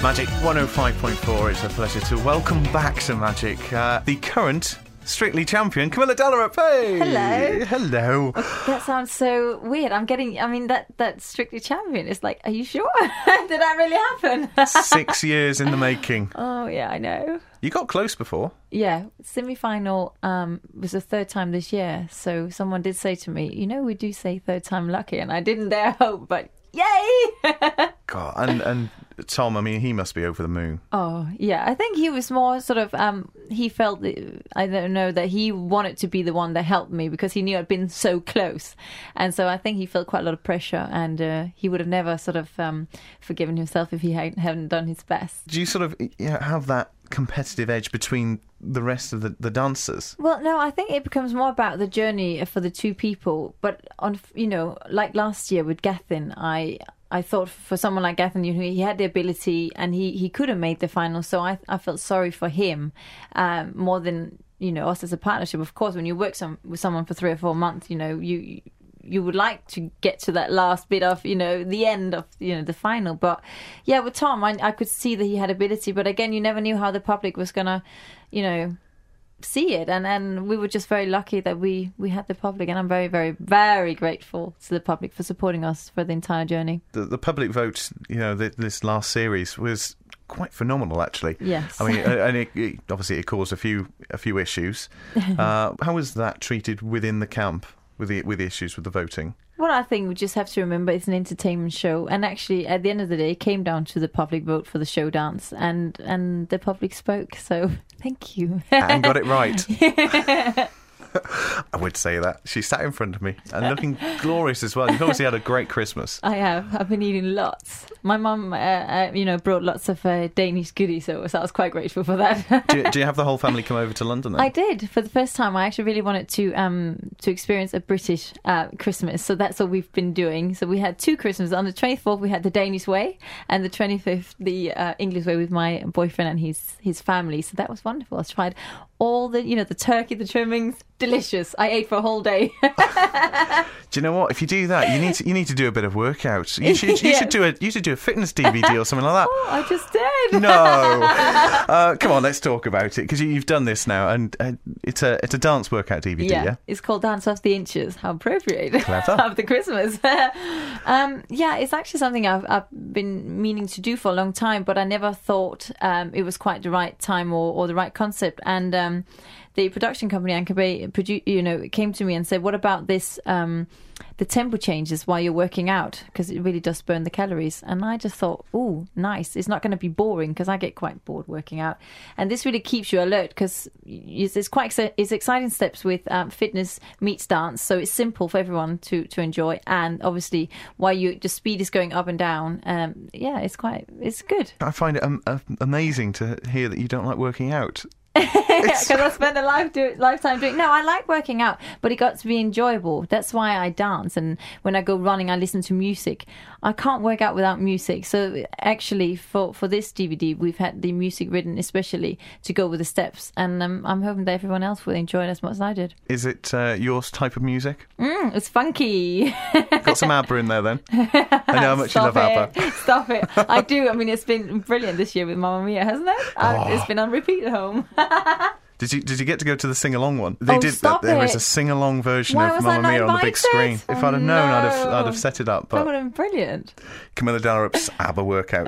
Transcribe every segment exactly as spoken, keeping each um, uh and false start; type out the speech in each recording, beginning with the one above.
Magic one oh five point four. It's a pleasure to welcome back to Magic uh, the current Strictly champion, Camilla Dalarup. Hey! Hello. Hello. Oh, that sounds so weird. I'm getting, I mean, that, that Strictly champion is like, are you sure? Did that really happen? Six years in the making. Oh, yeah, I know. You got close before. Yeah, semi-final um, was the third time this year. So someone did say to me, you know, we do say third time lucky. And I didn't dare hope, but yay! God, and, and Tom, I mean, he must be over the moon. Oh, yeah. I think he was more sort of, um, he felt, that, I don't know, that he wanted to be the one that helped me because he knew I'd been so close. And so I think he felt quite a lot of pressure, and uh, he would have never sort of um, forgiven himself if he hadn't, hadn't done his best. Do you sort of you know, have that competitive edge between the rest of the, the dancers? Well, no, I think it becomes more about the journey for the two people. But, on, you know, like last year with Gethin, I... I thought for someone like Gethin, you know, he had the ability and he, he could have made the final. So I I felt sorry for him um, more than, you know, us as a partnership. Of course, when you work some, with someone for three or four months, you know, you you would like to get to that last bit of, you know, the end of, you know, the final. But yeah, with Tom, I, I could see that he had ability. But again, you never knew how the public was going to, you know, see it, and and we were just very lucky that we we had the public, and I'm very very very grateful to the public for supporting us for the entire journey. The, the public vote, you know, the, this last series was quite phenomenal, actually. Yes. I mean, and it, it, obviously it caused a few a few issues. Uh, how was that treated within the camp with the with the issues with the voting? Well, I think we just have to remember it's an entertainment show, and actually, at the end of the day, it came down to the public vote for the show dance, and and the public spoke. So, thank you. And got it right. I would say that. She sat in front of me and looking glorious as well. You've obviously had a great Christmas. I have. I've been eating lots. My mum, uh, uh, you know, brought lots of uh, Danish goodies, so, so I was quite grateful for that. do, you, do you have the whole family come over to London then? I did. For the first time, I actually really wanted to um, to experience a British uh, Christmas, so that's what we've been doing. So we had two Christmases. On the twenty-fourth, we had the Danish way, and the twenty-fifth, the uh, English way with my boyfriend and his, his family. So that was wonderful. I tried all the, you know, the turkey, the trimmings, delicious. I ate for a whole day. Do you know what? If you do that, you need to you need to do a bit of workout. You should you Yes. should do a you should do a fitness D V D or something like that. Oh, I just did. No, uh, come on, let's talk about it because you, you've done this now, and uh, it's a it's a dance workout D V D. Yeah, Yeah, it's called Dance Off the Inches. How appropriate. Clever. After Christmas. um, yeah, it's actually something I've, I've been meaning to do for a long time, but I never thought um, it was quite the right time or, or the right concept. And um, the production company, Anchor Bay, produ- you know, came to me and said, what about this, um, the tempo changes while you're working out? Because it really does burn the calories. And I just thought, oh, nice. It's not going to be boring because I get quite bored working out. And this really keeps you alert because it's quite ex- it's exciting steps with um, fitness meets dance. So it's simple for everyone to, to enjoy. And obviously, while you the speed is going up and down, um, yeah, it's quite, it's good. I find it um, uh, amazing to hear that you don't like working out. Because I spent a life do- lifetime doing. No, I like working out, but it got to be enjoyable. That's why I dance, and when I go running, I listen to music. I can't work out without music. So actually, for, for this D V D, we've had the music written especially to go with the steps, and um, I'm hoping that everyone else will enjoy it as much as I did. Is it uh, your type of music? Mm, it's funky. Got some ABBA in there then. I know how much Stop you love it. ABBA. Stop it. I do. I mean, it's been brilliant this year with Mamma Mia, hasn't it? Uh, Oh. It's been on repeat at home. Did you did you get to go to the sing along one? They Oh, did. stop There is it. a sing along version Why of was I Mamma not Mia on the big invited? screen. If Oh, I'd have known, I'd have no. I'd have set it up. That But would have been brilliant. Camilla Dallarup's ABBA workout.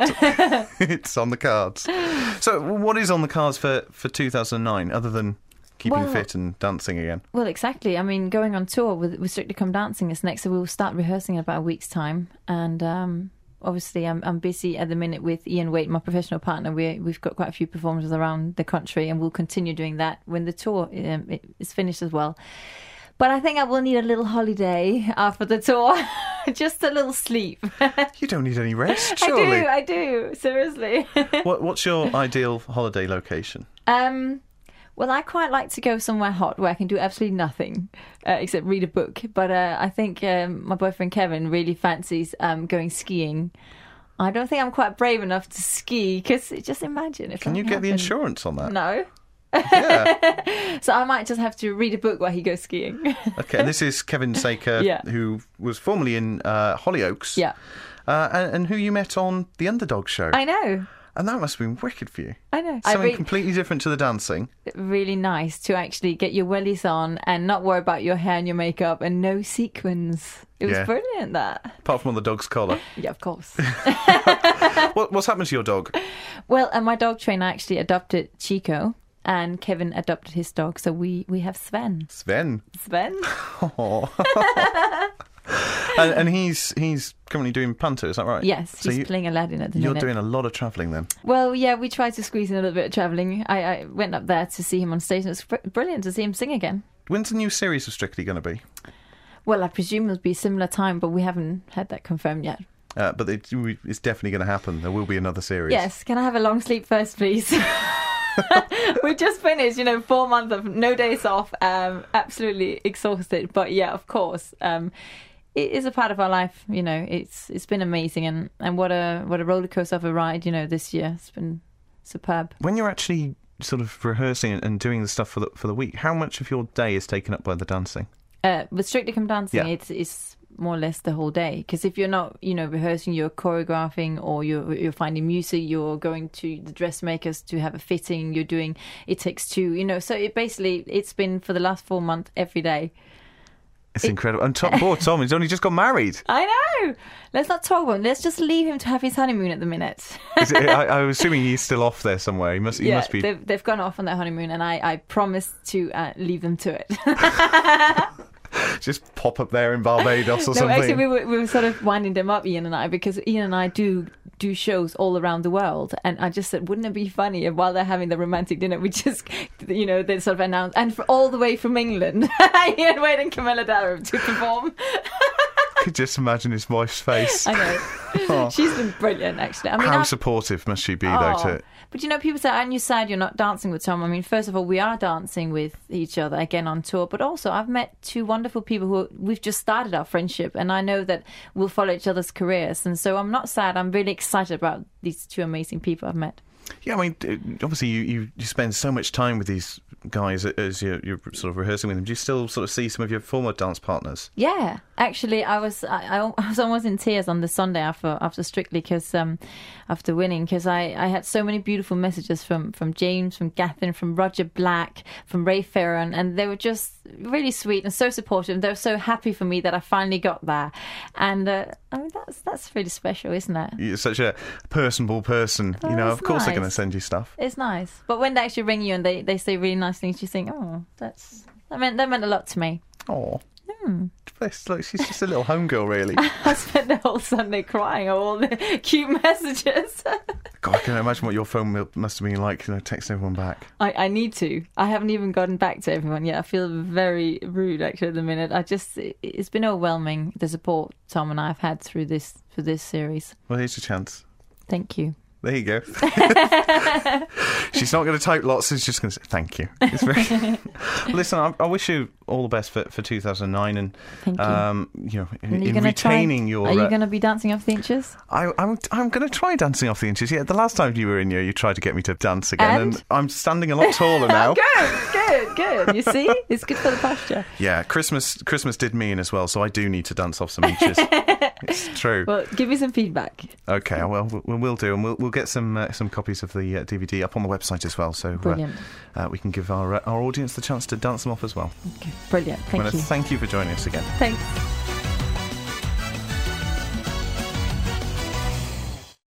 It's on the cards. So what is on the cards for, for two thousand nine, other than keeping Well- fit and dancing again? Well, exactly. I mean, going on tour with, with Strictly Come Dancing is next, so we'll start rehearsing in about a week's time. And um, obviously, I'm I'm busy at the minute with Ian Waite, my professional partner. We we've got quite a few performances around the country, and we'll continue doing that when the tour um, is finished as well. But I think I will need a little holiday after the tour, just a little sleep. You don't need any rest, I surely. do, I do, seriously. What, what's your ideal holiday location? Um, well, I quite like to go somewhere hot where I can do absolutely nothing uh, except read a book. But uh, I think um, my boyfriend Kevin really fancies um, going skiing. I don't think I'm quite brave enough to ski because just imagine if Can you something get the happened. insurance on that? No. Yeah. So I might just have to read a book while he goes skiing. Okay, and this is Kevin Saker, Yeah. who was formerly in uh, Hollyoaks. Yeah. Uh, and, and who you met on The Underdog Show. I know. And that must have been wicked for you. I know. Something I re- completely different to the dancing. Really nice to actually get your wellies on and not worry about your hair and your makeup and no sequins. It was Yeah. brilliant, that. Apart from on the dog's collar. Yeah, of course. what, what's happened to your dog? Well, uh, my dog trainer actually adopted Chico, and Kevin adopted his dog, so we, we have Sven. Sven. Sven? Aw. and, and he's he's currently doing Panto, is that right? Yes, So he's you- playing Aladdin at the You're minute. doing a lot of travelling then. Well, yeah, we tried to squeeze in a little bit of travelling. I, I went up there to see him on stage, and it was br- brilliant to see him sing again. When's the new series of Strictly going to be? Well, I presume it'll be a similar time, but we haven't had that confirmed yet. Uh, but it, it's definitely going to happen. There will be another series. Yes, can I have a long sleep first, please? We just finished, you know, four months of no days off, um, absolutely exhausted. But yeah, of course, um, it is a part of our life. You know, it's it's been amazing, and, and what a what a roller coaster of a ride. You know, this year it's been superb. When you're actually sort of rehearsing and doing the stuff for the for the week, how much of your day is taken up by the dancing? Uh, with Strictly Come Dancing, Yeah. it's it's more or less the whole day. Because if you're not, you know, rehearsing, you're choreographing, or you're you're finding music, you're going to the dressmakers to have a fitting. You're doing It Takes Two, you know. So it basically it's been for the last four months every day. It's It- incredible. And Tom, poor Tom, he's only just got married. I know. Let's not talk about it. Let's just leave him to have his honeymoon at the minute. Is it, I, I was assuming he's still off there somewhere. He must. He yeah, must be. they've, they've gone off on their honeymoon, and I, I promised to uh, leave them to it. Just pop up there in Barbados or No, something. actually, we were, we were sort of winding them up, Ian and I, because Ian and I do do shows all around the world, and I just said, wouldn't it be funny if while they're having the romantic dinner, we just, you know, they sort of announce, and for all the way from England, Ian Wade and Camilla Darrow to perform. I could just imagine his wife's face. I know. Oh. She's been brilliant, actually. I mean, How I've- supportive must she be, though? Oh. To But you know, people say, aren't you sad you're not dancing with Tom? I mean, first of all, we are dancing with each other again on tour, but also I've met two wonderful people who we've just started our friendship, and I know that we'll follow each other's careers. And so I'm not sad. I'm really excited about these two amazing people I've met. yeah, I mean, d- obviously you, you, you spend so much time with these guys as you're, you're sort of rehearsing with them. Do you still sort of see some of your former dance partners? Yeah, actually, I was I, I was almost in tears on the Sunday after after Strictly, because um, after winning, because I, I had so many beautiful messages from, from James, from Gethin, from Roger Black, from Ray Farron, and they were just really sweet and so supportive. They were so happy for me that I finally got there, and uh, I mean that's that's really special, isn't it? You're such a personable person. Oh, you know, that's of course they're going to nice. send you stuff. It's nice, but when they actually ring you and they, they say really nice things, you think, oh, that's that meant that meant a lot to me. Oh, Hmm. bless, look, she's just a little homegirl, really. I spent the whole Sunday crying at all the cute messages. God, I can imagine what your phone mil- must have been like, you know, texting everyone back. I, I need to. I haven't even gotten back to everyone yet. I feel very rude actually at the minute. I just it, it's been overwhelming, the support Tom and I have had through this for this series. Well, here's your chance. Thank you. There you go. She's not going to type lots. She's just going to say thank you. It's very... Listen, I, I wish you all the best for, for two thousand nine, and Thank you. um, you know, in, And you're in gonna try- retaining your. Are you uh, going to be dancing off the inches? I, I'm I'm going to try dancing off the inches. Yeah, the last time you were in here, you tried to get me to dance again, and, And? I'm standing a lot taller now. Good, good, good. You see, it's good for the posture. Yeah, Christmas Christmas did me in as well, so I do need to dance off some inches. It's true. Well, give me some feedback. Okay, well, we will do, and we'll we'll get some uh, some copies of the uh, D V D up on the website as well, so uh, Brilliant. uh, we can give our uh, our audience the chance to dance them off as well. Okay, brilliant. I Thank want you. to thank you for joining us again. Thanks.